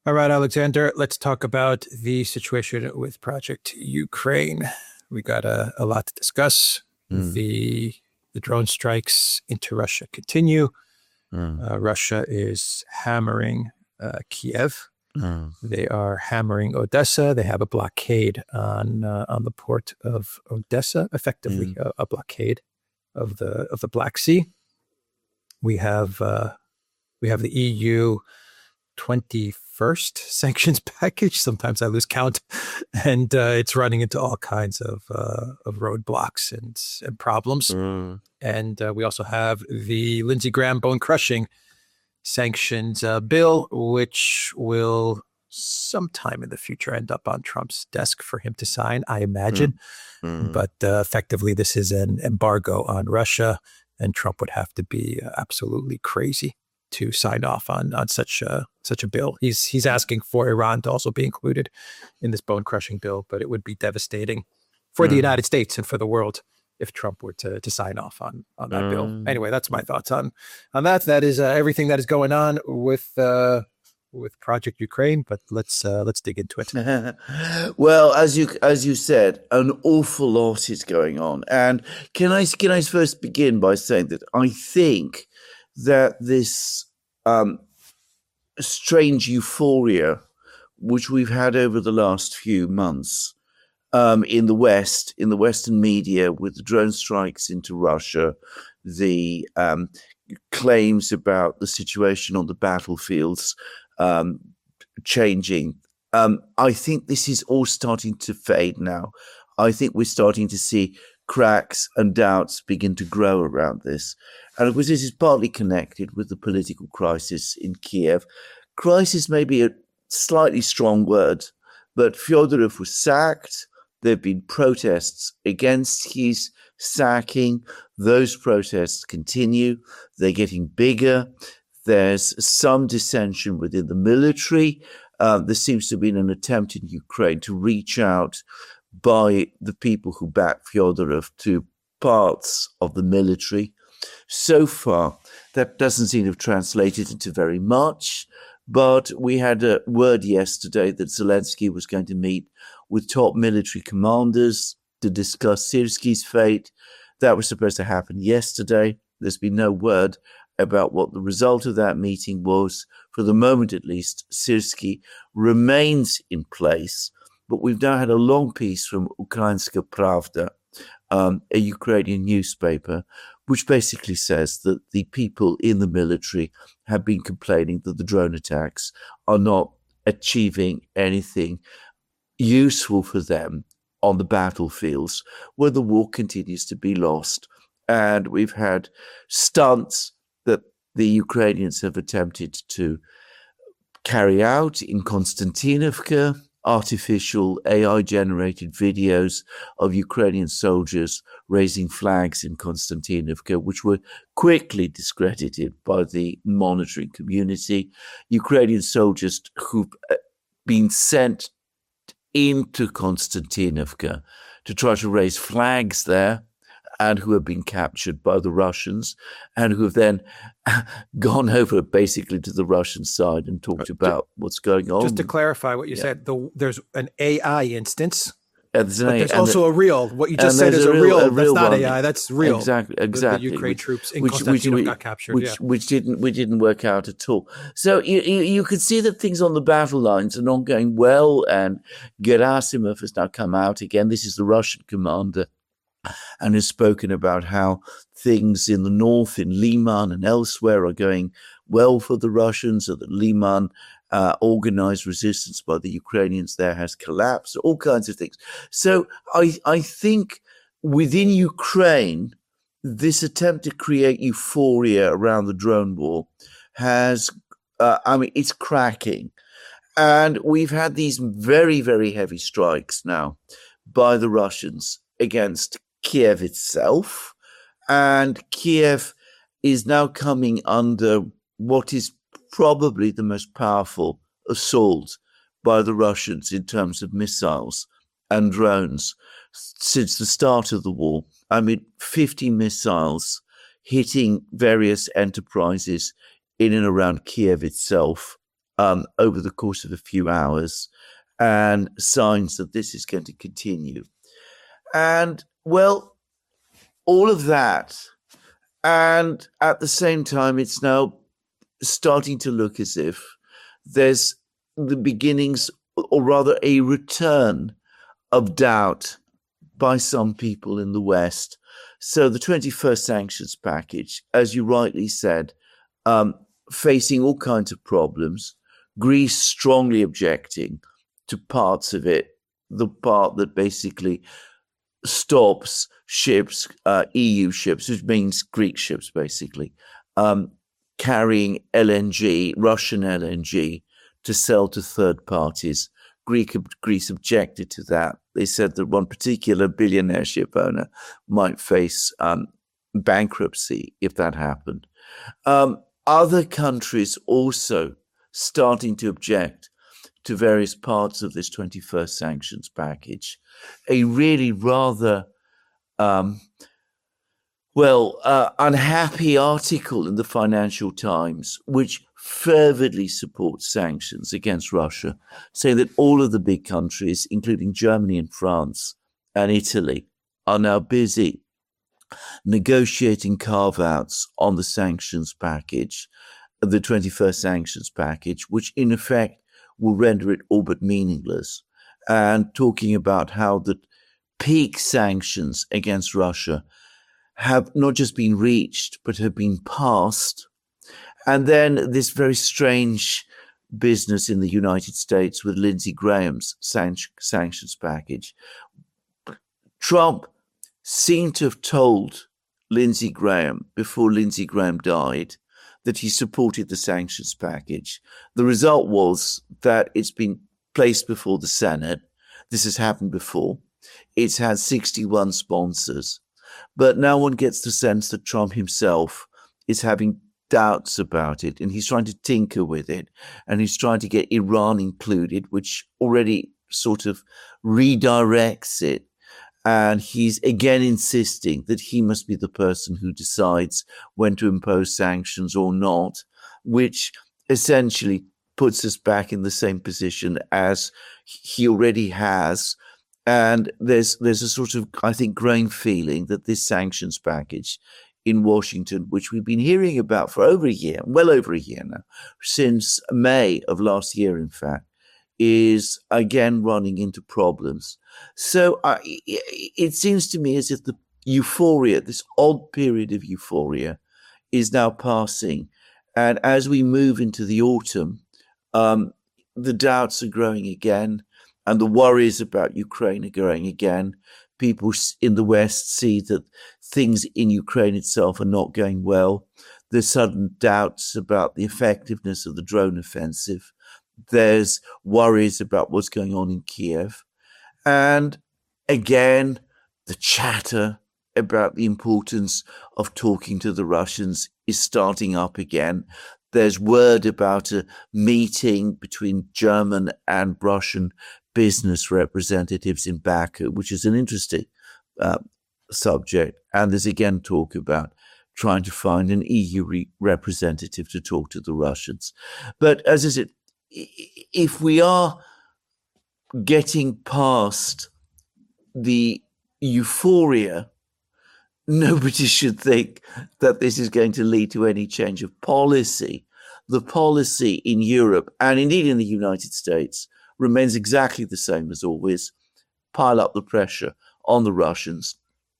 All right, Alexander, let's talk about the situation with Project Ukraine. We got a lot to discuss. Mm, The drone strikes into Russia continue. mm, Russia is hammering Kiev. mm, They are hammering Odessa. They have a blockade on the port of Odessa, effectively mm, a blockade of the Black Sea. We have uh, we have the EU 21st sanctions package. Sometimes I lose count, and it's running into all kinds of roadblocks and problems. mm, And we also have the Lindsey Graham bone crushing sanctions bill, which will sometime in the future end up on Trump's desk for him to sign, I mm, imagine. mm, But effectively, this is an embargo on Russia, and Trump would have to be absolutely crazy to sign off on such a bill. He's asking for Iran to also be included in this bone crushing bill, but it would be devastating for the mm, United States and for the world if Trump were to sign off on that bill. mm. Anyway, that's my thoughts on that. That is everything that is going on with Project Ukraine. But let's dig into it. Well, as you said, an awful lot is going on, and can I first begin by saying that I think that this strange euphoria which we've had over the last few months in the West, in the Western media, with the drone strikes into Russia, the claims about the situation on the battlefields um, changing. I think this is all starting to fade now. I think we're starting to see cracks and doubts begin to grow around this. And of course, this is partly connected with the political crisis in Kiev. Crisis may be a slightly strong word, but Fyodorov was sacked. There have been protests against his sacking. Those protests continue. They're getting bigger. There's some dissension within the military. There seems to have been an attempt in Ukraine to reach out by the people who back Fyodorov to parts of the military. So far, that doesn't seem to have translated into very much. But we had a word yesterday that Zelensky was going to meet with top military commanders to discuss Syrsky's fate. That was supposed to happen yesterday. There's been no word about what the result of that meeting was. For the moment, at least, Syrsky remains in place. But we've now had a long piece from Ukrainska Pravda, a Ukrainian newspaper, which basically says that the people in the military have been complaining that the drone attacks are not achieving anything useful for them on the battlefields where the war continues to be lost. And we've had stunts that the Ukrainians have attempted to carry out in Konstantinovka, artificial AI-generated videos of Ukrainian soldiers raising flags in Konstantinovka, which were quickly discredited by the monitoring community. Ukrainian soldiers who've been sent into Konstantinovka to try to raise flags there and who have been captured by the Russians and who have then gone over basically to the Russian side and talked about what's going on. Just to clarify what you said, there's an AI instance, But there's also a real. What you just said is a real. That's not one. AI. That's real. Exactly. The Ukraine troops in Konstantinov got captured. Which didn't work out at all. So you could see that things on the battle lines are not going well. And Gerasimov has now come out again. This is the Russian commander, and has spoken about how things in the north, in Liman and elsewhere, are going well for the Russians, and that Liman organized resistance by the Ukrainians there has collapsed, all kinds of things. So I think within Ukraine, this attempt to create euphoria around the drone war has, it's cracking. And we've had these very, very heavy strikes now by the Russians against Kiev itself. And Kiev is now coming under what is probably the most powerful assault by the Russians in terms of missiles and drones since the start of the war. 50 missiles hitting various enterprises in and around Kiev itself over the course of a few hours, and signs that this is going to continue. And, well, all of that, and at the same time, it's now starting to look as if there's the beginnings, or rather a return of doubt by some people in the West. So the 21st sanctions package, as you rightly said, facing all kinds of problems, Greece strongly objecting to parts of it, the part that basically stops ships, EU ships, which means Greek ships basically, carrying LNG, Russian LNG, to sell to third parties. Greece objected to that. They said that one particular billionaire ship owner might face bankruptcy if that happened. Other countries also starting to object to various parts of this 21st sanctions package. A really rather unhappy article in the Financial Times, which fervently supports sanctions against Russia, saying that all of the big countries, including Germany and France and Italy, are now busy negotiating carve-outs on the sanctions package, the 21st sanctions package, which in effect will render it all but meaningless, and talking about how the peak sanctions against Russia have not just been reached, but have been passed. And then this very strange business in the United States with Lindsey Graham's sanctions package. Trump seemed to have told Lindsey Graham before Lindsey Graham died that he supported the sanctions package. The result was that it's been placed before the Senate. This has happened before. It's had 61 sponsors. But now one gets the sense that Trump himself is having doubts about it, and he's trying to tinker with it, and he's trying to get Iran included, which already sort of redirects it. And he's again insisting that he must be the person who decides when to impose sanctions or not, which essentially puts us back in the same position as he already has. And there's a sort of, I think, growing feeling that this sanctions package in Washington, which we've been hearing about for over a year, well over a year now, since May of last year, in fact, is again running into problems. So it seems to me as if the euphoria, this odd period of euphoria, is now passing. And as we move into the autumn, the doubts are growing again, and the worries about Ukraine are growing again. People in the West see that things in Ukraine itself are not going well. There's sudden doubts about the effectiveness of the drone offensive. There's worries about what's going on in Kiev. And again, the chatter about the importance of talking to the Russians is starting up again. There's word about a meeting between German and Russian business representatives in Baku, which is an interesting subject. And there's again talk about trying to find an EU representative to talk to the Russians. But as I said, if we are getting past the euphoria, nobody should think that this is going to lead to any change of policy. The policy in Europe, and indeed in the United States, remains exactly the same as always. Pile up the pressure on the Russians.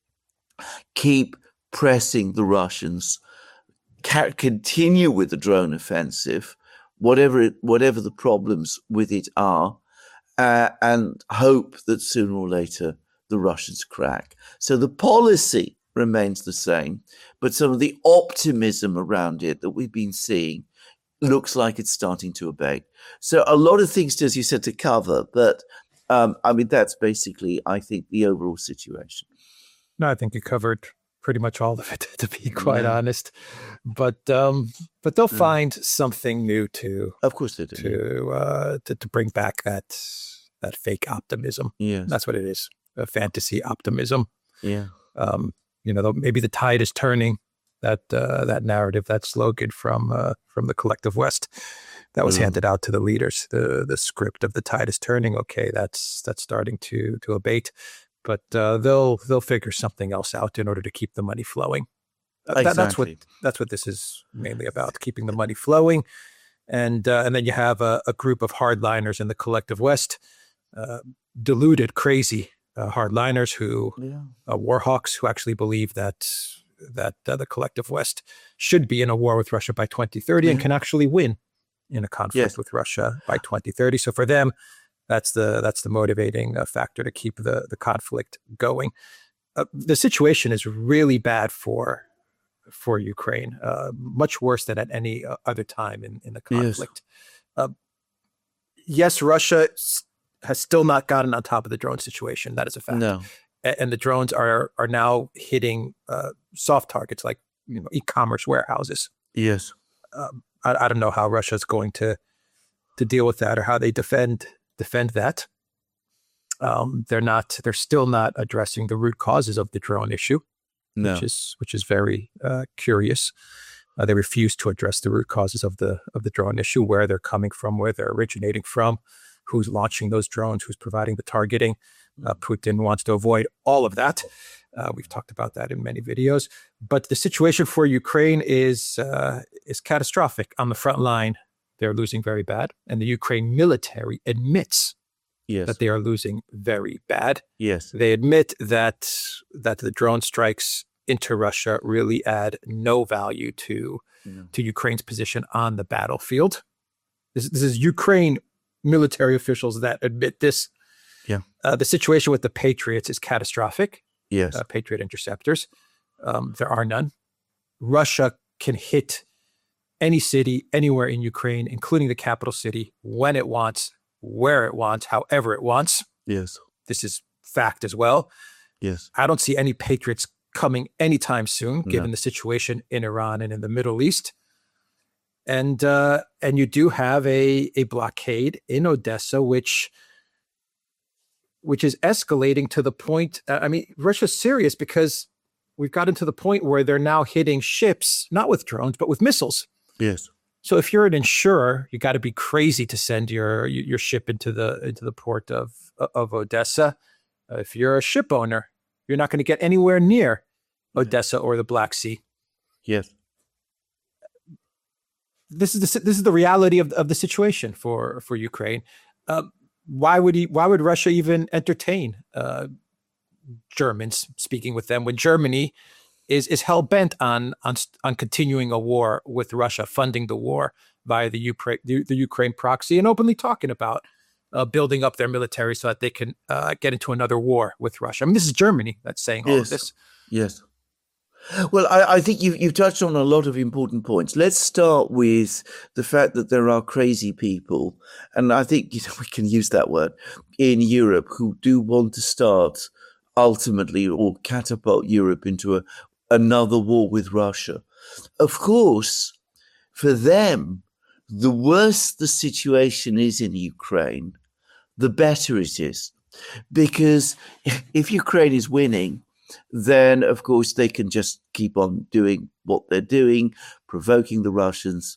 Keep pressing the Russians. Continue with the drone offensive, whatever the problems with it are, and hope that sooner or later the Russians crack. So the policy remains the same, but some of the optimism around it that we've been seeing looks like it's starting to abate. So a lot of things, as you said, to cover, but that's basically, I think, the overall situation. No, I think you covered pretty much all of it, to be quite honest. But they'll find something new to, of course they do, to bring back that fake optimism. Yeah, that's what it is, a fantasy optimism. Yeah, maybe the tide is turning. That narrative, that slogan from the collective West, that was handed out to the leaders. The script of the tide is turning. Okay, that's starting to abate, but they'll figure something else out in order to keep the money flowing. Exactly. That's what this is mainly about: keeping the money flowing, and then you have a group of hardliners in the collective West, deluded, crazy hardliners who war hawks who actually believe that the collective West should be in a war with Russia by 2030 and can actually win in a conflict with Russia by 2030. So for them, that's the motivating factor to keep the conflict going. The situation is really bad for Ukraine, much worse than at any other time in the conflict. Yes, Russia has still not gotten on top of the drone situation. That is a fact. No. And the drones are now hitting soft targets like e-commerce warehouses. Yes. I don't know how Russia's going to deal with that or how they defend that. They're still not addressing the root causes of the drone issue, which is very curious. They refuse to address the root causes of the drone issue, where they're coming from, where they're originating from, who's launching those drones, who's providing the targeting. Putin wants to avoid all of that. We've talked about that in many videos. But the situation for Ukraine is catastrophic. On the front line, they're losing very bad, and the Ukraine military admits that they are losing very bad. Yes, they admit that the drone strikes into Russia really add no value to Ukraine's position on the battlefield. This is Ukraine military officials that admit this. Yeah. The situation with the Patriots is catastrophic. Yes. Patriot interceptors. There are none. Russia can hit any city, anywhere in Ukraine, including the capital city, when it wants, where it wants, however it wants. Yes. This is fact as well. Yes. I don't see any Patriots coming anytime soon, given the situation in Iran and in the Middle East. And you do have a blockade in Odessa, which is escalating to the point. Russia's serious because we've gotten to the point where they're now hitting ships, not with drones, but with missiles. Yes. So if you're an insurer, you got to be crazy to send your ship into the port of Odessa. If you're a ship owner, you're not going to get anywhere near Odessa or the Black Sea. Yes. This is the reality of the situation for Ukraine. Why would Russia even entertain Germans speaking with them when Germany is hell bent on continuing a war with Russia, funding the war via the Ukraine proxy, and openly talking about building up their military so that they can get into another war with Russia? I mean, this is Germany that's saying all of this. Yes. Well, I think you've touched on a lot of important points. Let's start with the fact that there are crazy people, and I think we can use that word, in Europe who do want to start ultimately or catapult Europe into another war with Russia. Of course, for them, the worse the situation is in Ukraine, the better it is. Because if Ukraine is winning, then, of course, they can just keep on doing what they're doing, provoking the Russians,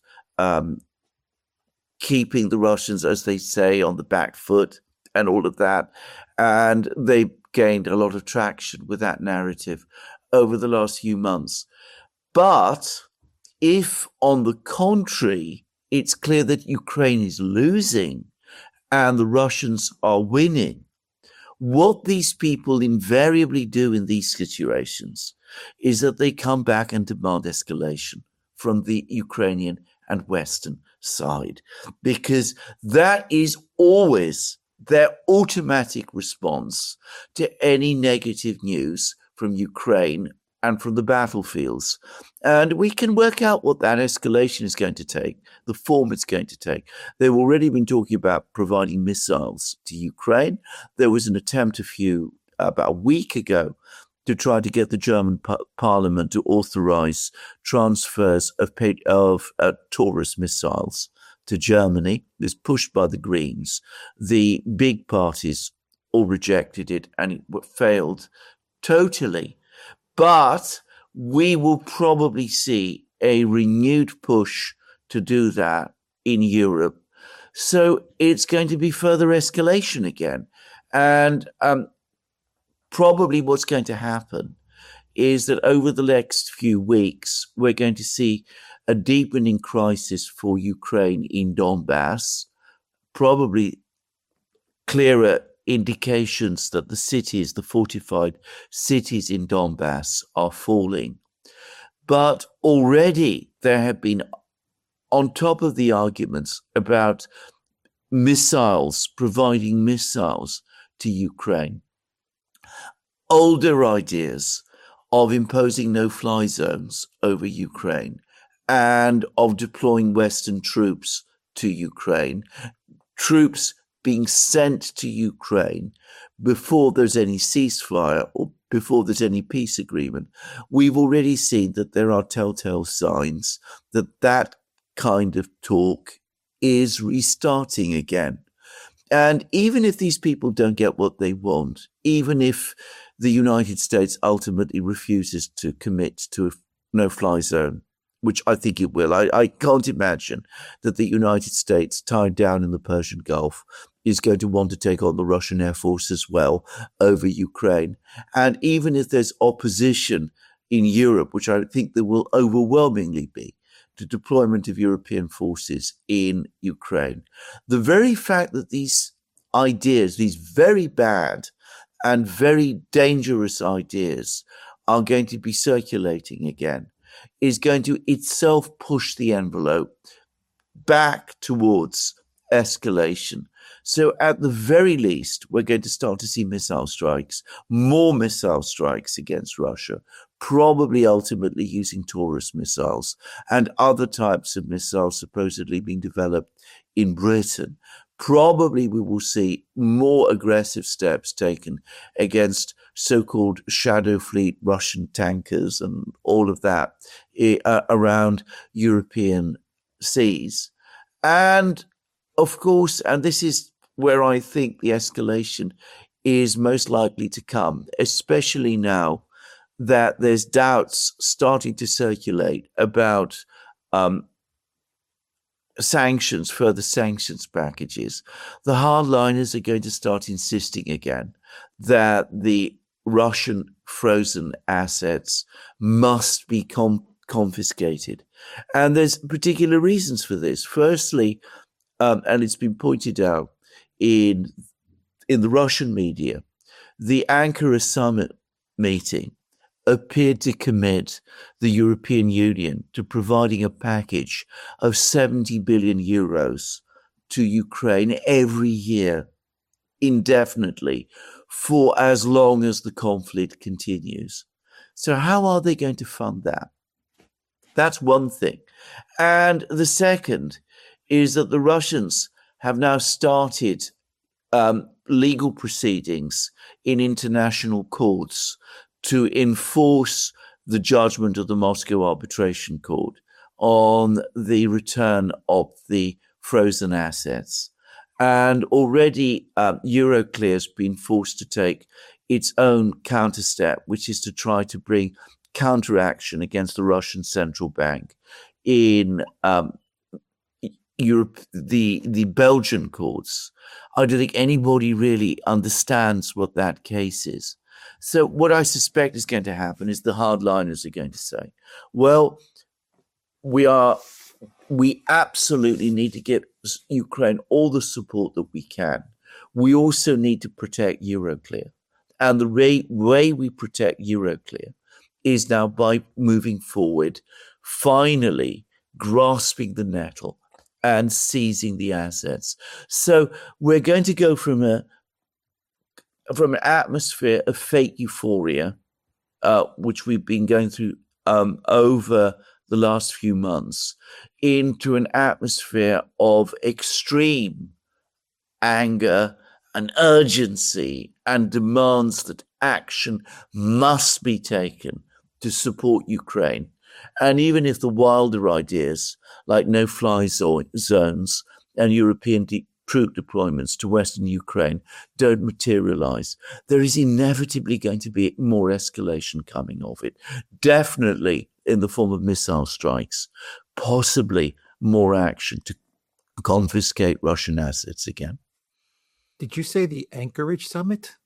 keeping the Russians, as they say, on the back foot and all of that. And they gained a lot of traction with that narrative over the last few months. But if, on the contrary, it's clear that Ukraine is losing and the Russians are winning, what these people invariably do in these situations is that they come back and demand escalation from the Ukrainian and Western side, because that is always their automatic response to any negative news from Ukraine and from the battlefields. And we can work out what that escalation is going to take, the form it's going to take. They've already been talking about providing missiles to Ukraine. There was an attempt about a week ago to try to get the German parliament to authorize transfers of Taurus missiles to Germany. It was pushed by the Greens. The big parties all rejected it, and it failed totally. But we will probably see a renewed push to do that in Europe. So it's going to be further escalation again. And probably what's going to happen is that over the next few weeks, we're going to see a deepening crisis for Ukraine in Donbass, probably clearer indications that the fortified cities in Donbass are falling. But already there have been, on top of the arguments about providing missiles to Ukraine, older ideas of imposing no-fly zones over Ukraine and of deploying Western troops to Ukraine, troops being sent to Ukraine before there's any ceasefire or before there's any peace agreement. We've already seen that there are telltale signs that kind of talk is restarting again. And even if these people don't get what they want, even if the United States ultimately refuses to commit to a no-fly zone, which I think it will, I can't imagine that the United States, tied down in the Persian Gulf, is going to want to take on the Russian Air Force as well over Ukraine. And even if there's opposition in Europe, which I think there will overwhelmingly be, to deployment of European forces in Ukraine, the very fact that these ideas, these very bad and very dangerous ideas, are going to be circulating again, is going to itself push the envelope back towards escalation. So at the very least, we're going to start to see missile strikes, more missile strikes against Russia, probably ultimately using Taurus missiles and other types of missiles supposedly being developed in Britain. Probably we will see more aggressive steps taken against so-called shadow fleet Russian tankers and all of that around European seas. And of course, and this is where I think the escalation is most likely to come, especially now that there's doubts starting to circulate about sanctions, further sanctions packages. The hardliners are going to start insisting again that the Russian frozen assets must be confiscated. And there's particular reasons for this. Firstly, and it's been pointed out in the Russian media, the Ankara summit meeting appeared to commit the European Union to providing a package of 70 billion euros to Ukraine every year, indefinitely, for as long as the conflict continues. So how are they going to fund that? That's one thing. And the second is that the Russians have now started legal proceedings in international courts to enforce the judgment of the Moscow Arbitration Court on the return of the frozen assets. And already Euroclear has been forced to take its own counterstep, which is to try to bring counteraction against the Russian Central Bank in Europe, the Belgian courts. I don't think anybody really understands what that case is. So what I suspect is going to happen is the hardliners are going to say, well, we absolutely need to give Ukraine all the support that we can. We also need to protect Euroclear. And the way we protect Euroclear is now by moving forward, finally grasping the nettle and seizing the assets. So we're going to go from an atmosphere of fake euphoria, which we've been going through over the last few months, into an atmosphere of extreme anger and urgency and demands that action must be taken to support Ukraine. And even if the wilder ideas, like no-fly zones and European troop deployments to Western Ukraine, don't materialize, there is inevitably going to be more escalation coming of it. Definitely in the form of missile strikes, possibly more action to confiscate Russian assets again. Did you say the Anchorage summit?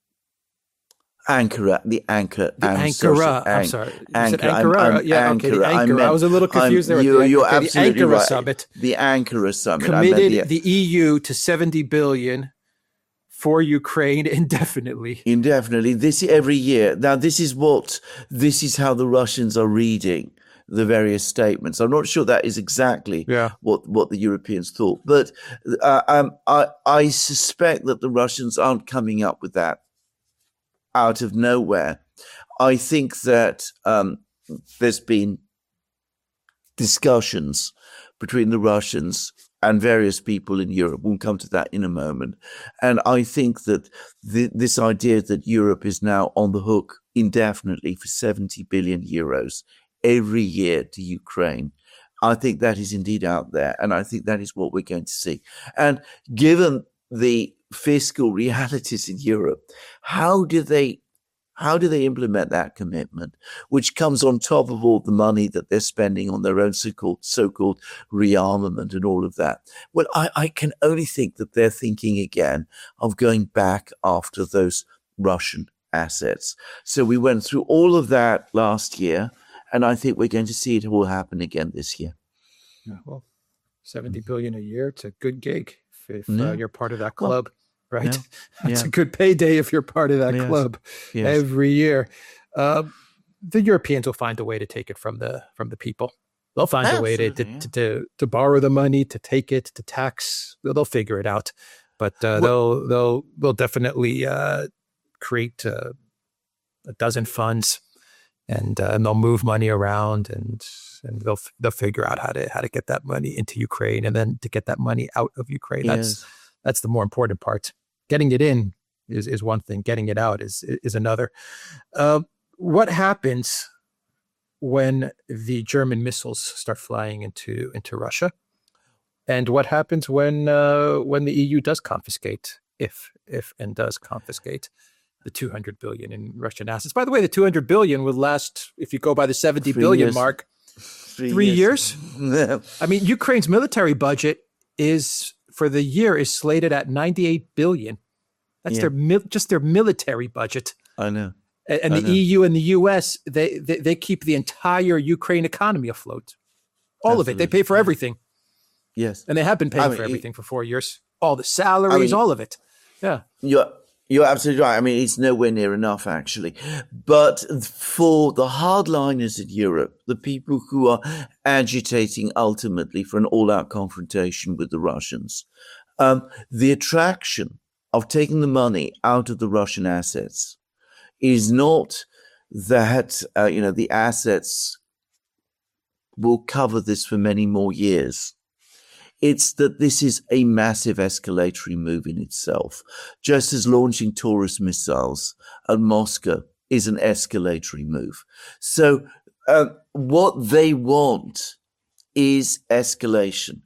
Ankara, the Ankara. I'm sorry. You said Ankara. Yeah, okay, the Ankara. I was a little confused there. You're absolutely the Ankara right. Summit. The Ankara Summit. Committed the EU to 70 billion for Ukraine indefinitely. Indefinitely. This every year. Now, this is how the Russians are reading the various statements. I'm not sure that is exactly what the Europeans thought, but I suspect that the Russians aren't coming up with that out of nowhere. I think that there's been discussions between the Russians and various people in Europe. We'll come to that in a moment. And I think that this idea that Europe is now on the hook indefinitely for 70 billion euros every year to Ukraine, I think that is indeed out there. And I think that is what we're going to see. And given the fiscal realities in Europe, how do they implement that commitment, which comes on top of all the money that they're spending on their own so-called rearmament and all of that? Well, I can only think that they're thinking again of going back after those Russian assets. So we went through all of that last year, and I think we're going to see it all happen again this year. Yeah, well, 70 billion a year, it's a good gig if you're part of that club. Right. It's a good payday if you're part of that club every year. The Europeans will find a way to take it from the people. They'll find a way to borrow the money, to take it, to tax. They'll figure it out. But they'll definitely create a dozen funds, and they'll move money around, and they'll figure out how to get that money into Ukraine, and then to get that money out of Ukraine. That's the more important part. Getting it in is one thing. Getting it out is another. What happens when the German missiles start flying into Russia? And what happens when the EU does confiscate, if and does confiscate the 200 billion in Russian assets? By the way, the 200 billion will last, if you go by the 70 billion mark, 3 years. I mean, Ukraine's military budget for the year is slated at 98 billion. That's their military budget. I know. And the EU and the US, they keep the entire Ukraine economy afloat. All of it. They pay for everything. Yes. And they have been paying for everything for 4 years. All the salaries, all of it. Yeah. You're absolutely right. I mean, it's nowhere near enough, actually. But for the hardliners in Europe, the people who are agitating ultimately for an all-out confrontation with the Russians, the attraction of taking the money out of the Russian assets is not that, the assets will cover this for many more years. It's that this is a massive escalatory move in itself, just as launching Taurus missiles at Moscow is an escalatory move. So what they want is escalation,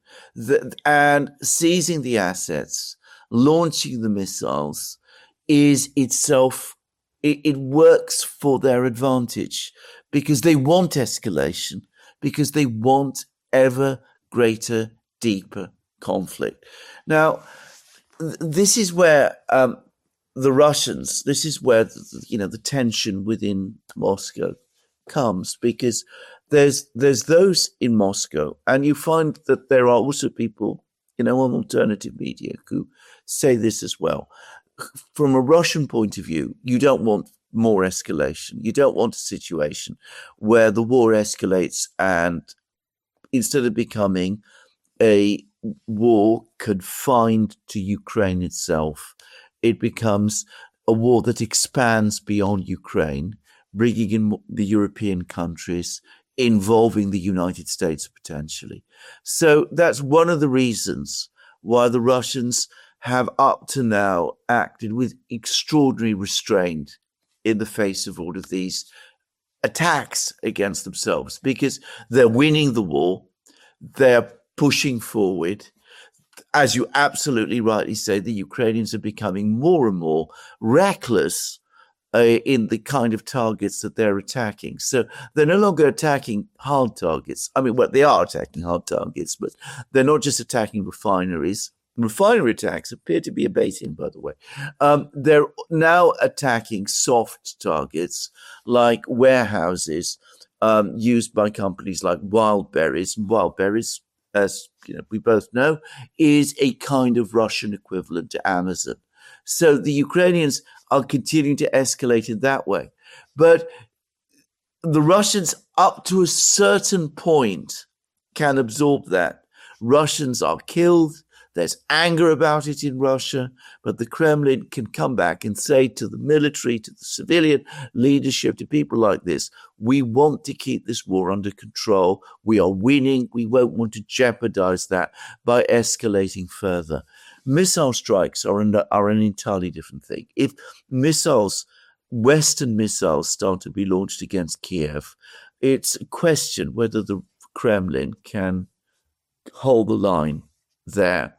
and seizing the assets, launching the missiles is itself, it works for their advantage because they want escalation, because they want ever greater, deeper conflict. Now, this is where the Russians, this is where the tension within Moscow comes, because there's those in Moscow, and you find that there are also people, on alternative media who say this as well. From a Russian point of view, you don't want more escalation. You don't want a situation where the war escalates and instead of becoming a war confined to Ukraine itself, it becomes a war that expands beyond Ukraine, bringing in the European countries, involving the United States potentially. So that's one of the reasons why the Russians have up to now acted with extraordinary restraint in the face of all of these attacks against themselves, because they're winning the war, they're pushing forward. As you absolutely rightly say, the Ukrainians are becoming more and more reckless in the kind of targets that they're attacking. So they're no longer attacking hard targets. I mean, well, they are attacking hard targets, but they're not just attacking refineries. Refinery attacks appear to be abating, by the way. They're now attacking soft targets like warehouses used by companies like Wildberries. Wildberries, as we both know, is a kind of Russian equivalent to Amazon. So the Ukrainians are continuing to escalate in that way. But the Russians, up to a certain point, can absorb that. Russians are killed. There's anger about it in Russia, but the Kremlin can come back and say to the military, to the civilian leadership, to people like this, we want to keep this war under control. We are winning. We won't want to jeopardize that by escalating further. Missile strikes are an entirely different thing. If Western missiles start to be launched against Kiev, it's a question whether the Kremlin can hold the line there.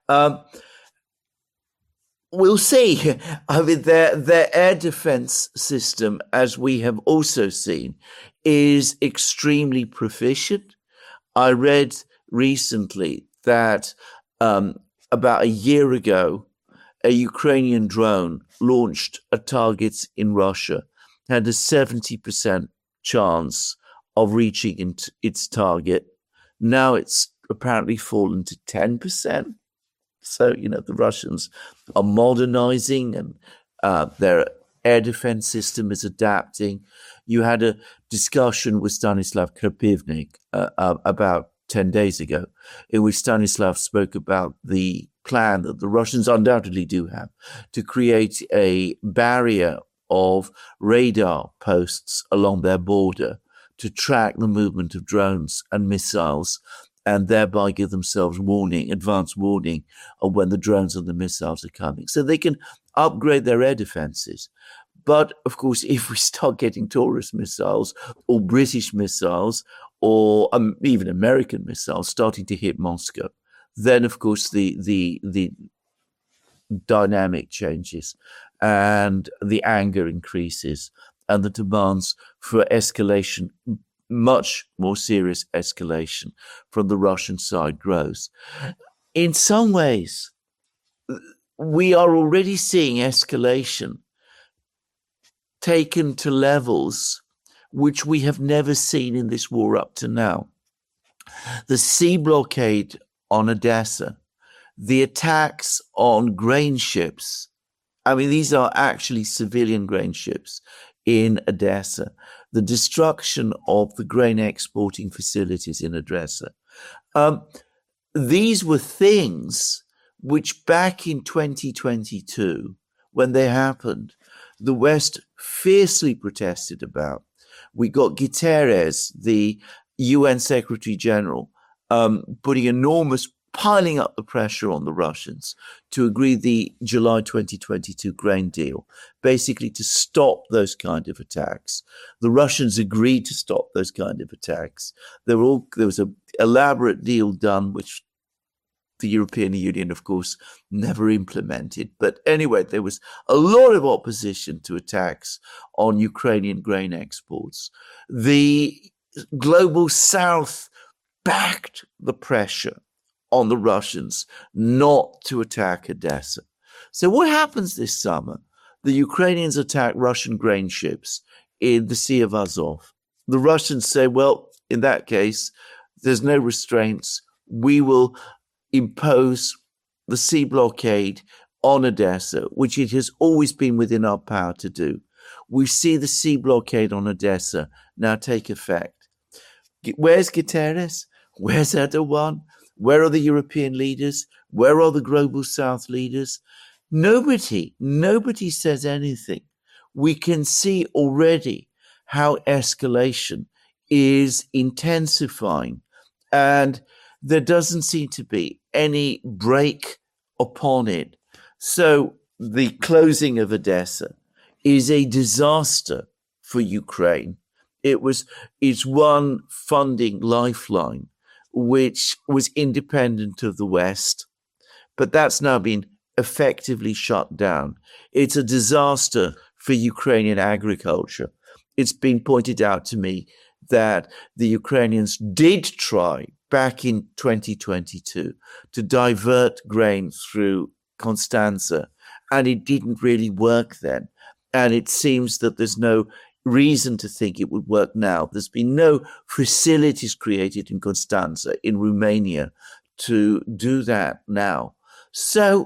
We'll see. I mean, their air defense system, as we have also seen, is extremely proficient. I read recently that about a year ago, a Ukrainian drone launched at targets in Russia, had a 70% chance of reaching its target. Now it's apparently fallen to 10%. So, the Russians are modernizing and their air defense system is adapting. You had a discussion with Stanislav Krapivnik about 10 days ago, in which Stanislav spoke about the plan that the Russians undoubtedly do have to create a barrier of radar posts along their border to track the movement of drones and missiles, and thereby give themselves advance warning of when the drones and the missiles are coming. So they can upgrade their air defenses. But, of course, if we start getting Taurus missiles or British missiles or even American missiles starting to hit Moscow, then, of course, the dynamic changes and the anger increases and the demands for escalation, much more serious escalation from the Russian side grows. In some ways, we are already seeing escalation taken to levels which we have never seen in this war up to now. The sea blockade on Odessa, the attacks on grain ships, I mean, these are actually civilian grain ships in Odessa, the destruction of the grain exporting facilities in Odessa. These were things which back in 2022, when they happened, the West fiercely protested about. We got Guterres, the UN Secretary General, piling up the pressure on the Russians to agree the July 2022 grain deal, basically to stop those kind of attacks. The Russians agreed to stop those kind of attacks. There was an elaborate deal done, which the European Union, of course, never implemented. But anyway, there was a lot of opposition to attacks on Ukrainian grain exports. The global South backed the pressure on the Russians not to attack Odessa. So what happens this summer? The Ukrainians attack Russian grain ships in the Sea of Azov. The Russians say, well, in that case, there's no restraints. We will impose the sea blockade on Odessa, which it has always been within our power to do. We see the sea blockade on Odessa now take effect. Where's Guterres? Where's Erdogan? Where are the European leaders? Where are the global South leaders? Nobody says anything. We can see already how escalation is intensifying, and there doesn't seem to be any break upon it. So the closing of Odessa is a disaster for Ukraine. It's one funding lifeline which was independent of the West, but that's now been effectively shut down. It's a disaster for Ukrainian agriculture. It's been pointed out to me that the Ukrainians did try back in 2022 to divert grain through Constanza, and it didn't really work then. And it seems that there's no reason to think it would work now. There's been no facilities created in Constanza, in Romania, to do that now. So,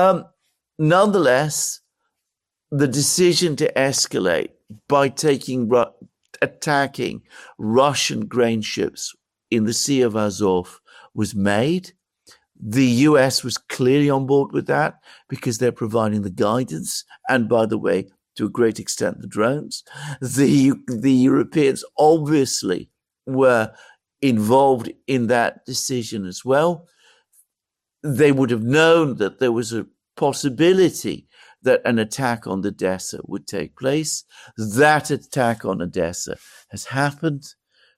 nonetheless, the decision to escalate by attacking Russian grain ships in the Sea of Azov was made. The US was clearly on board with that because they're providing the guidance and, by the way, to a great extent, the drones. The Europeans obviously were involved in that decision as well. They would have known that there was a possibility that an attack on Odessa would take place. That attack on Odessa has happened.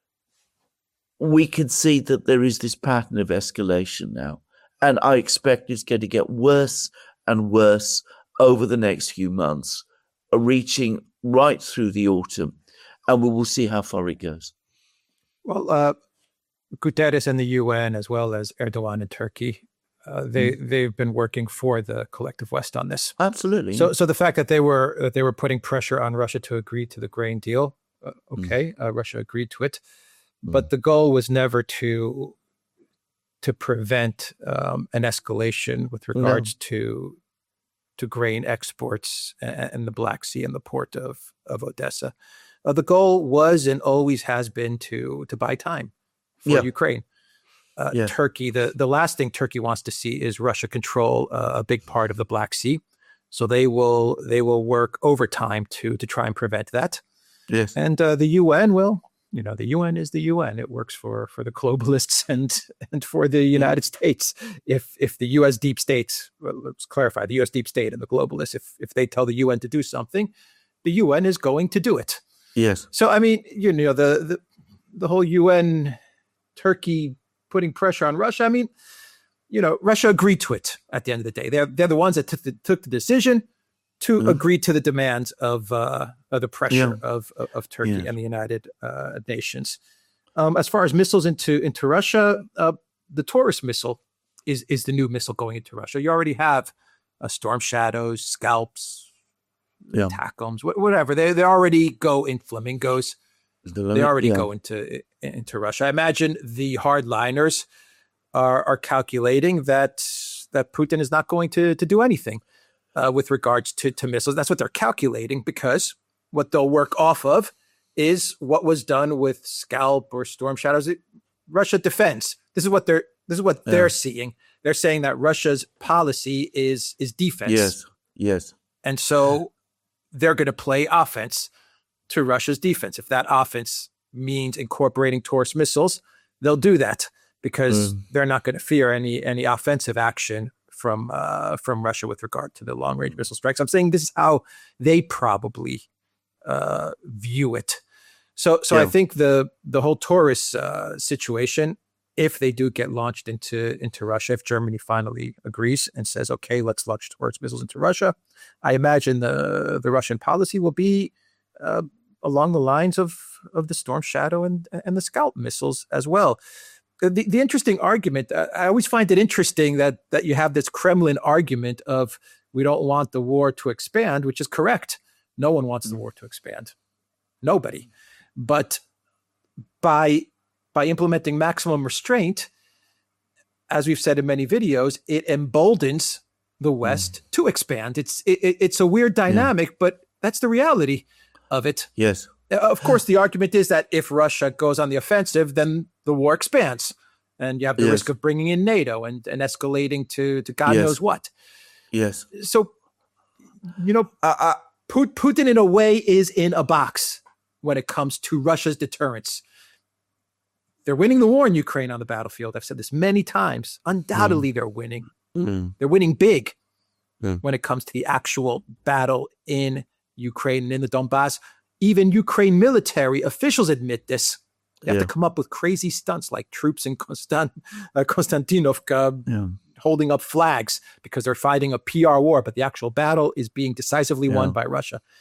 We can see that there is this pattern of escalation now, and I expect it's going to get worse and worse over the next few months, reaching right through the autumn, and we will see how far it goes. Well, Guterres and the UN, as well as Erdogan and Turkey, they've been working for the collective West on this. Absolutely. So the fact that they were putting pressure on Russia to agree to the grain deal, Russia agreed to it, but the goal was never to prevent an escalation with regards to grain exports and the Black Sea and the port of Odessa. The goal was and always has been to buy time for Ukraine. Turkey, the last thing Turkey wants to see is Russia control a big part of the Black Sea. So they will work overtime to try and prevent that. Yes. And the UN will, the UN is the UN. It works for the globalists and for the United States. If the U.S. deep state, let's clarify, the U.S. deep state and the globalists, if they tell the UN to do something, the UN is going to do it. Yes. So, I mean, the whole UN, Turkey putting pressure on Russia, I mean, Russia agreed to it at the end of the day. They're the ones that took the decision to agree to the demands of the pressure of Turkey and the United Nations. As far as missiles into Russia, the Taurus missile is the new missile going into Russia. You already have Storm Shadows, Scalps, TACOMs, whatever. They already go in flamingos. They already go into Russia. I imagine the hardliners are calculating that Putin is not going to do anything with regards to missiles. That's what they're calculating, because what they'll work off of is what was done with Scalp or Storm Shadows. Russia defends. This is what they're seeing. They're saying that Russia's policy is defense. Yes. And so they're going to play offense to Russia's defense. If that offense means incorporating Taurus missiles, they'll do that, because they're not going to fear any offensive action from Russia with regard to the long-range missile strikes. I'm saying this is how they probably view it. So I think the whole Taurus situation, if they do get launched into Russia, if Germany finally agrees and says, okay, let's launch Taurus missiles into Russia, I imagine the Russian policy will be along the lines of the Storm Shadow and the Scalp missiles as well. The interesting argument, I always find it interesting that you have this Kremlin argument of we don't want the war to expand, which is correct. No one wants the war to expand. Nobody. But by implementing maximum restraint, as we've said in many videos, it emboldens the West to expand. It's a weird dynamic, but that's the reality of it. Yes. Of course, the argument is that if Russia goes on the offensive, then the war expands, and you have the risk of bringing in NATO and escalating to God knows what. Yes. So, Putin in a way is in a box when it comes to Russia's deterrence. They're winning the war in Ukraine on the battlefield. I've said this many times. Undoubtedly, they're winning. They're winning big when it comes to the actual battle in Ukraine and in the Donbass. Even Ukraine military officials admit this. They have to come up with crazy stunts like troops in Konstantinovka holding up flags because they're fighting a PR war, but the actual battle is being decisively won by Russia.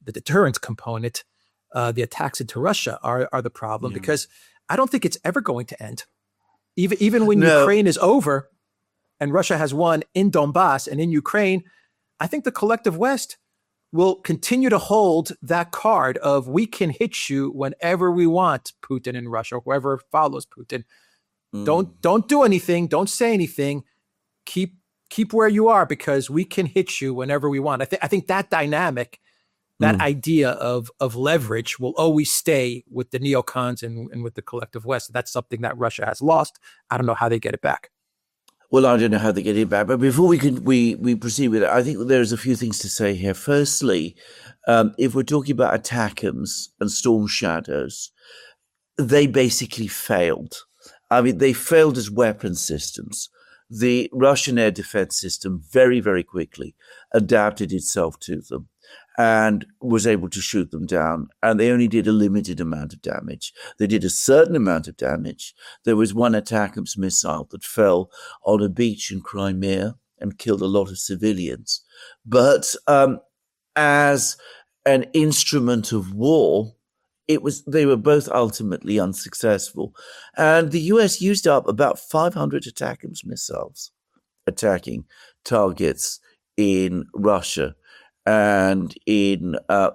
the deterrence component, the attacks into Russia are the problem, because I don't think it's ever going to end. Even when Ukraine is over and Russia has won in Donbass and in Ukraine, I think the collective West will continue to hold that card of, we can hit you whenever we want, Putin in Russia, whoever follows Putin. Don't do anything. Don't say anything. Keep where you are, because we can hit you whenever we want. I think that dynamic, that idea of leverage, will always stay with the neocons and with the collective West. That's something that Russia has lost. I don't know how they get it back. Well, I don't know how they get it back. But before we proceed with it, I think there's a few things to say here. Firstly, if we're talking about ATACMS and Storm Shadows, they basically failed. I mean, they failed as weapon systems. The Russian air defense system very, very quickly adapted itself to them and was able to shoot them down. And they only did a limited amount of damage. They did a certain amount of damage. There was one ATACMS missile that fell on a beach in Crimea and killed a lot of civilians. But as an instrument of war, they were both ultimately unsuccessful. And the US used up about 500 ATACMS missiles attacking targets in Russia and in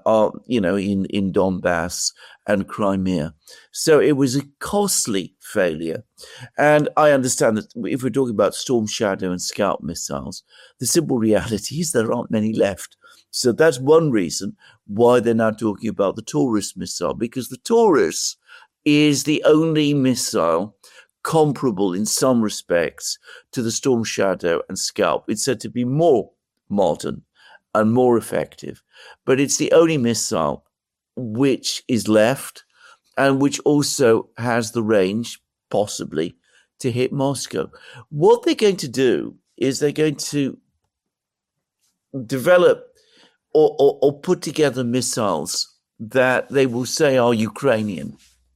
Donbass and Crimea. So it was a costly failure. And I understand that if we're talking about Storm Shadow and Scalp missiles, the simple reality is there aren't many left. So that's one reason why they're now talking about the Taurus missile, because the Taurus is the only missile comparable in some respects to the Storm Shadow and Scalp. It's said to be more modern and more effective, but it's the only missile which is left and which also has the range, possibly, to hit Moscow. What they're going to do is they're going to develop or put together missiles that they will say are Ukrainian,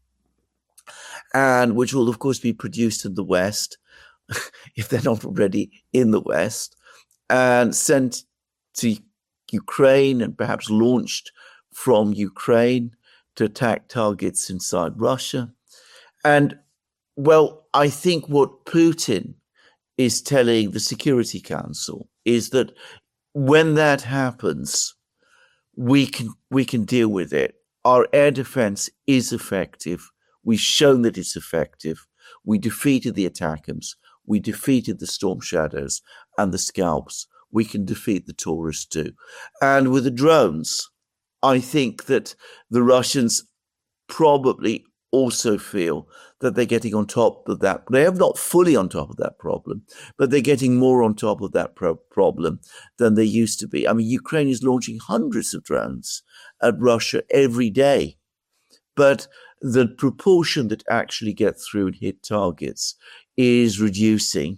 and which will, of course, be produced in the West, if they're not already in the West, and sent to Ukraine and perhaps launched from Ukraine to attack targets inside Russia. And, well, I think what Putin is telling the Security Council is that when that happens, we can deal with it. Our air defense is effective. We've shown that it's effective. We defeated the ATACMS. We defeated the Storm Shadows and the Scalps. We can defeat the Taurus too. And with the drones, I think that the Russians probably also feel that they're getting on top of that. They are not fully on top of that problem, but they're getting more on top of that problem than they used to be. I mean, Ukraine is launching hundreds of drones at Russia every day, but the proportion that actually get through and hit targets is reducing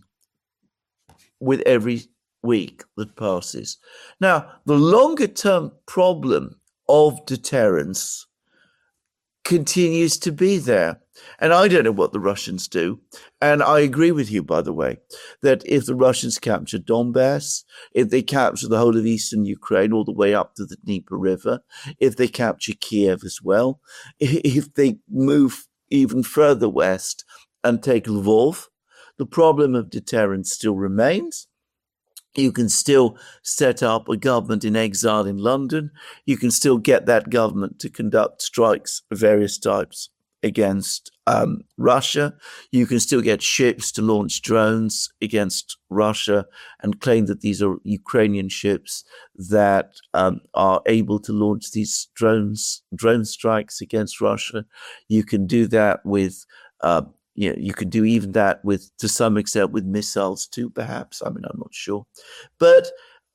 with every week that passes. Now, the longer term problem of deterrence continues to be there. And I don't know what the Russians do. And I agree with you, by the way, that if the Russians capture Donbass, if they capture the whole of eastern Ukraine all the way up to the Dnieper River, if they capture Kiev as well, if they move even further west and take Lvov, the problem of deterrence still remains. You can still set up a government in exile in London. You can still get that government to conduct strikes of various types against Russia. You can still get ships to launch drones against Russia and claim that these are Ukrainian ships that are able to launch these drone strikes against Russia. You can do that with you could do even that with, to some extent, with missiles too, perhaps. I mean, I'm not sure. But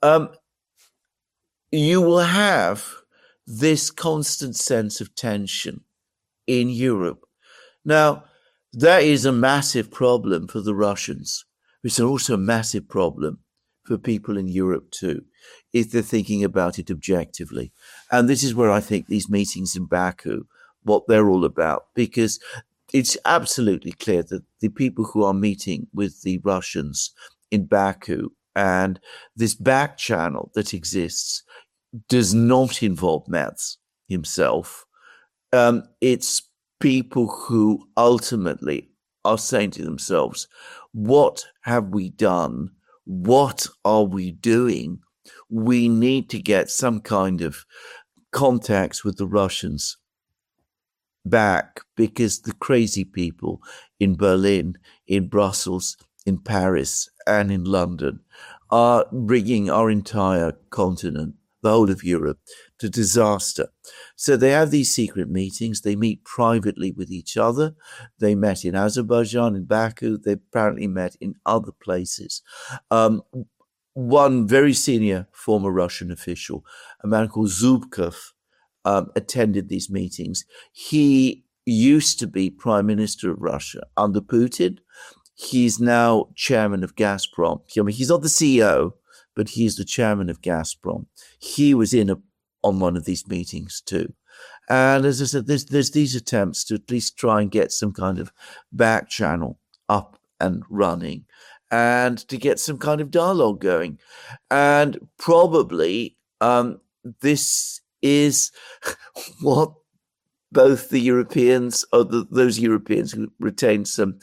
you will have this constant sense of tension in Europe. Now, that is a massive problem for the Russians. It's also a massive problem for people in Europe too, if they're thinking about it objectively. And this is where I think these meetings in Baku, what they're all about, because it's absolutely clear that the people who are meeting with the Russians in Baku and this back channel that exists does not involve Merz himself. It's people who ultimately are saying to themselves, what have we done? What are we doing? We need to get some kind of contacts with the Russians back, because the crazy people in Berlin, in Brussels, in Paris, and in London are bringing our entire continent, the whole of Europe, to disaster. So they have these secret meetings. They meet privately with each other. They met in Azerbaijan, in Baku. They apparently met in other places. One very senior former Russian official, a man called Zubkov, attended these meetings. He used to be prime minister of Russia under Putin. He's now chairman of Gazprom. I mean, he's not the CEO, but he's the chairman of Gazprom. He was on one of these meetings too. And as I said, there's these attempts to at least try and get some kind of back channel up and running and to get some kind of dialogue going. And probably this is what both the Europeans, or those Europeans who retain some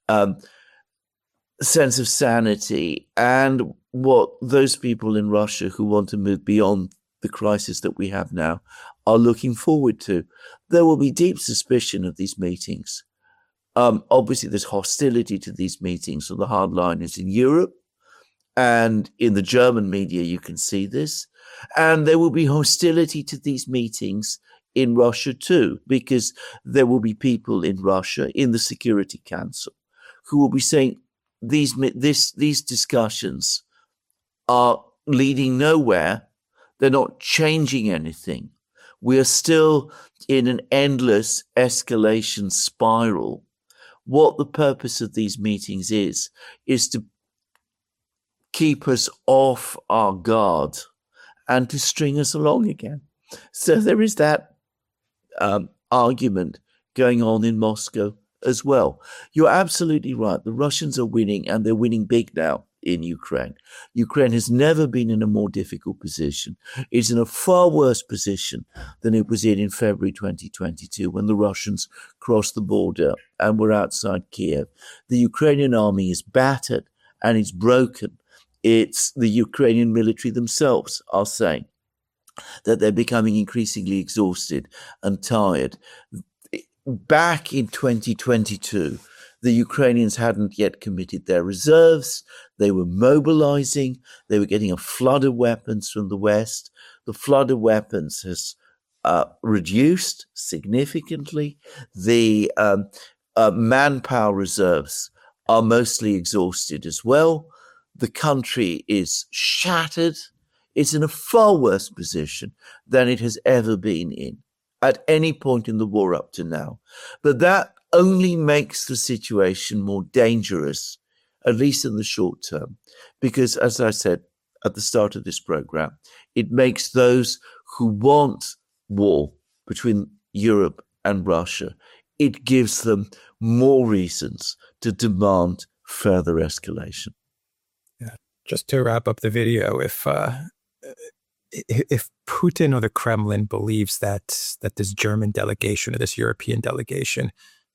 sense of sanity, and what those people in Russia who want to move beyond the crisis that we have now are looking forward to. There will be deep suspicion of these meetings. Obviously, there's hostility to these meetings from the hardliners in Europe, and in the German media you can see this. And there will be hostility to these meetings in Russia too, because there will be people in Russia, in the Security Council, who will be saying these discussions are leading nowhere. They're not changing anything. We are still in an endless escalation spiral. What the purpose of these meetings is to keep us off our guard and to string us along again. So there is that argument going on in Moscow as well. You're absolutely right. The Russians are winning, and they're winning big now in Ukraine. Ukraine has never been in a more difficult position. It's in a far worse position than it was in February 2022, when the Russians crossed the border and were outside Kiev. The Ukrainian army is battered and it's broken. It's the Ukrainian military themselves are saying that they're becoming increasingly exhausted and tired. Back in 2022, the Ukrainians hadn't yet committed their reserves. They were mobilizing. They were getting a flood of weapons from the West. The flood of weapons has reduced significantly. The manpower reserves are mostly exhausted as well. The country is shattered. It's in a far worse position than it has ever been in at any point in the war up to now. But that only makes the situation more dangerous, at least in the short term, because, as I said at the start of this program, it makes those who want war between Europe and Russia, it gives them more reasons to demand further escalation. Yeah. Just to wrap up the video, if Putin or the Kremlin believes that this German delegation or this European delegation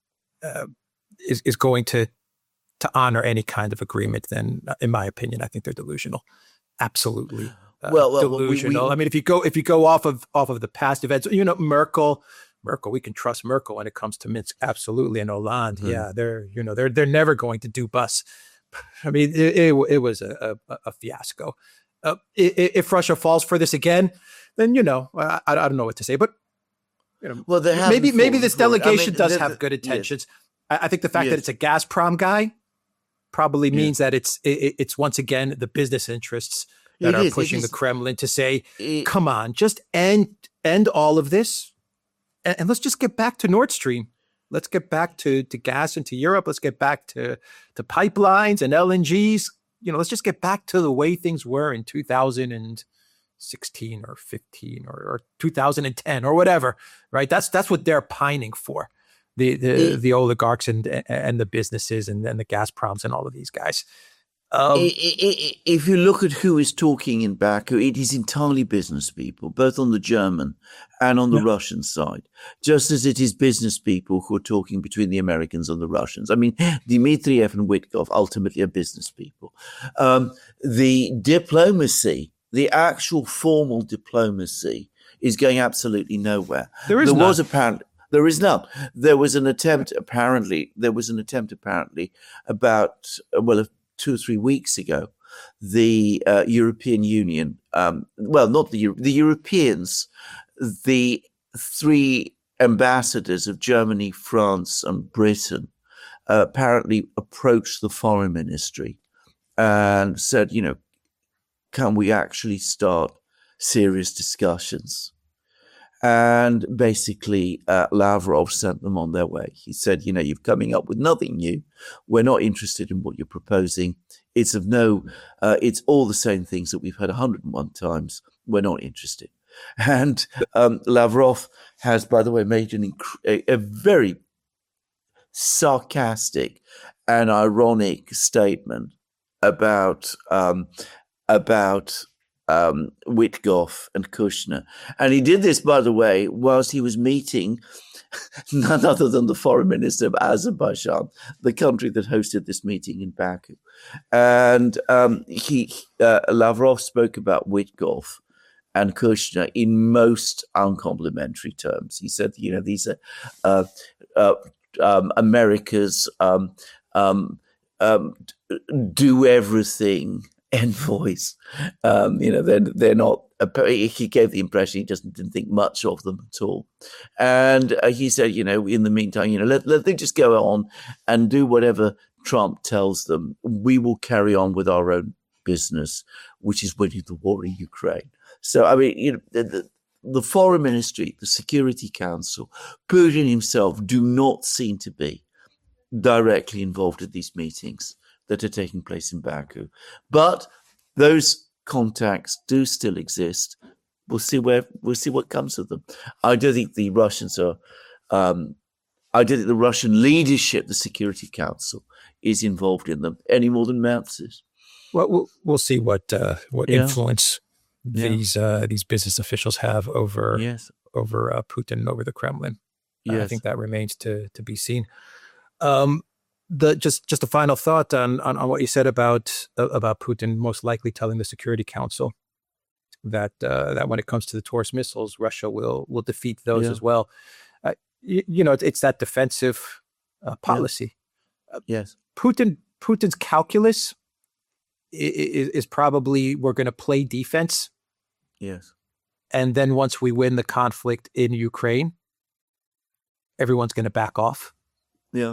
is going to honor any kind of agreement, then, in my opinion, I think they're delusional. Absolutely delusional. I mean, if you go off of the past events, Merkel, we can trust Merkel when it comes to Minsk, absolutely, and Hollande, they're never going to do bus. I mean, it was a fiasco. If Russia falls for this again, then I don't know what to say. But well, maybe this delegation does have good intentions. Yes. I think the fact that it's a Gazprom guy probably means that it's once again the business interests that are pushing the Kremlin to say, come on, just end all of this, and let's just get back to Nord Stream. Let's get back to gas into Europe. Let's get back to pipelines and LNGs. Let's just get back to the way things were in 2016 or 15 or 2010 or whatever, right? That's what they're pining for, the oligarchs and the businesses and the Gazproms and all of these guys. If you look at who is talking in Baku, it is entirely business people, both on the German and on the Russian side, just as it is business people who are talking between the Americans and the Russians. I mean, Dmitriev and Witkoff ultimately are business people. The diplomacy, the actual formal diplomacy, is going absolutely nowhere. There is none. There is none. There was an attempt apparently about, 2 or 3 weeks ago. The European Union, not the Europeans, the 3 ambassadors of Germany, France, and Britain apparently approached the foreign ministry and said, can we actually start serious discussions? And basically, Lavrov sent them on their way. He said, you're coming up with nothing new. We're not interested in what you're proposing. It's it's all the same things that we've heard 101 times. We're not interested. And Lavrov has, by the way, made a very sarcastic and ironic statement about Witkoff and Kushner. And he did this, by the way, whilst he was meeting none other than the foreign minister of Azerbaijan, the country that hosted this meeting in Baku. And Lavrov spoke about Witkoff and Kushner in most uncomplimentary terms. He said, these are America's do everything envoys. They're not. He gave the impression he didn't think much of them at all. And he said, in the meantime, let them just go on and do whatever Trump tells them. We will carry on with our own business, which is winning the war in Ukraine. So, I mean, the Foreign Ministry, the Security Council, Putin himself do not seem to be directly involved in these meetings that are taking place in Baku. But those contacts do still exist. We'll see what comes of them. I don't think the Russians are. I don't think the Russian leadership, the Security Council, is involved in them any more than Merz is. Well, we'll see what influence these business officials have over Putin and over the Kremlin. I think that remains to be seen. Just a final thought on what you said about Putin most likely telling the Security Council that when it comes to the Taurus missiles, Russia will defeat those as well. It's that defensive policy. Yes, Putin's calculus is probably we're going to play defense. Yes, and then once we win the conflict in Ukraine, everyone's going to back off. Yeah.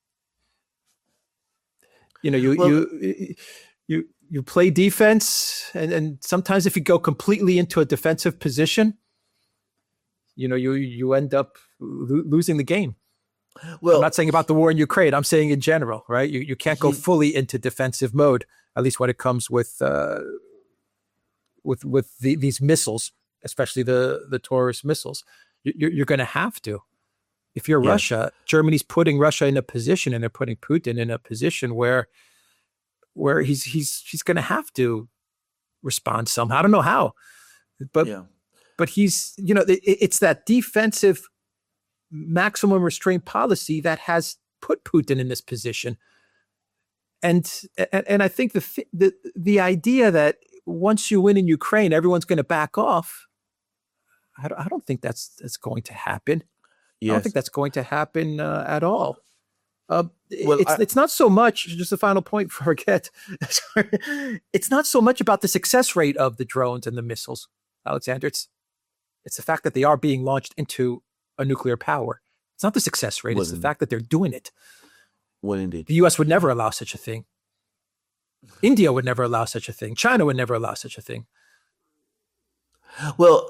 You play defense, and sometimes if you go completely into a defensive position, you end up losing the game. Well, I'm not saying about the war in Ukraine. I'm saying in general, right? You can't go fully into defensive mode, at least when it comes with these missiles, especially the Taurus missiles. You're going to have to. If you're Russia, Germany's putting Russia in a position, and they're putting Putin in a position where he's going to have to respond somehow. I don't know how, but he's it's that defensive maximum restraint policy that has put Putin in this position. And I think the idea that once you win in Ukraine, everyone's going to back off. I don't think that's going to happen. Yes. I don't think that's going to happen at all. It's not so much, just a final point before I forget, it's not so much about the success rate of the drones and the missiles, Alexander. It's the fact that they are being launched into a nuclear power. It's not the success rate, it's the fact that they're doing it. Well, indeed. The U.S. would never allow such a thing. India would never allow such a thing. China would never allow such a thing. Well,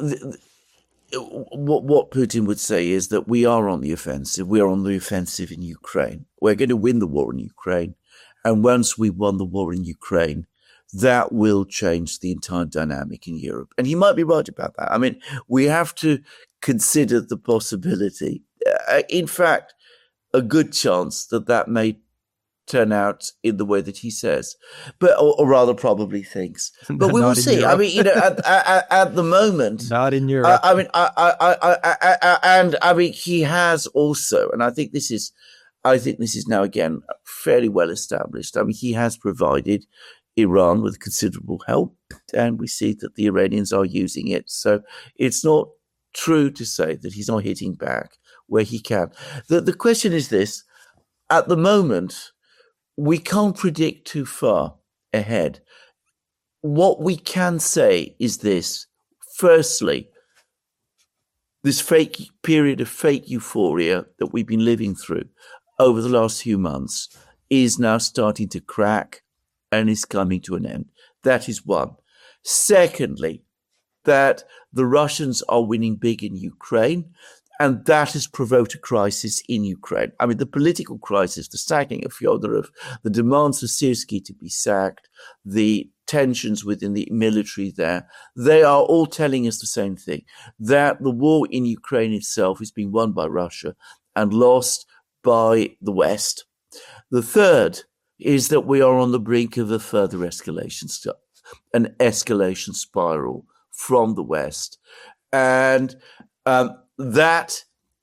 what Putin would say is that we are on the offensive. We are on the offensive in Ukraine. We're going to win the war in Ukraine. And once we've won the war in Ukraine, that will change the entire dynamic in Europe. And he might be right about that. I mean, we have to consider the possibility, in fact, a good chance that may turn out in the way that he says, but or rather probably thinks. But we will see. I mean, at the moment, not in Europe. I mean, he has also, and I think this is now again fairly well established. I mean, he has provided Iran with considerable help, and we see that the Iranians are using it. So it's not true to say that he's not hitting back where he can. The question is this: at the moment, we can't predict too far ahead. What we can say is this: firstly, this fake period of fake euphoria that we've been living through over the last few months is now starting to crack and is coming to an end. That is one. Secondly, that the Russians are winning big in Ukraine, and that has provoked a crisis in Ukraine. I mean, the political crisis, the sacking of Fyodorov, the demands for Syrskyi to be sacked, the tensions within the military there, they are all telling us the same thing, that the war in Ukraine itself is being won by Russia and lost by the West. The third is that we are on the brink of a further escalation, an escalation spiral from the West. And that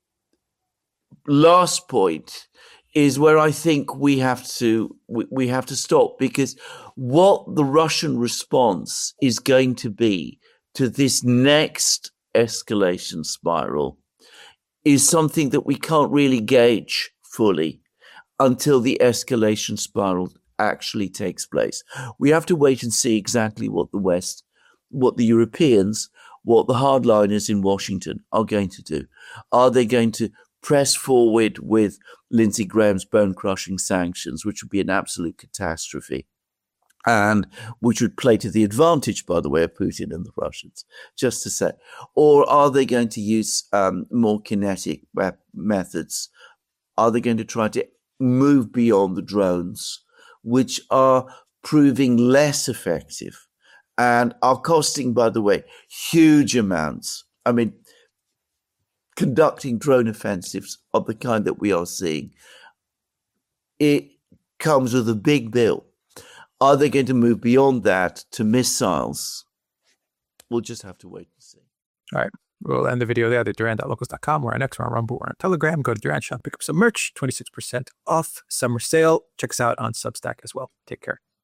last point is where I think we have to stop, because what the Russian response is going to be to this next escalation spiral is something that we can't really gauge fully until the escalation spiral actually takes place. We have to wait and see exactly what the West, what the Europeans, what the hardliners in Washington are going to do. Are they going to press forward with Lindsey Graham's bone-crushing sanctions, which would be an absolute catastrophe, and which would play to the advantage, by the way, of Putin and the Russians, just to say? Or are they going to use more kinetic methods? Are they going to try to move beyond the drones, which are proving less effective and are costing, by the way, huge amounts? I mean, conducting drone offensives of the kind that we are seeing, it comes with a big bill. Are they going to move beyond that to missiles? We'll just have to wait and see. All right. We'll end the video there at Duran.locals.com. We're on X, we're on Rumble, we're on Telegram. Go to Duran Shop, pick up some merch, 26% off summer sale. Check us out on Substack as well. Take care.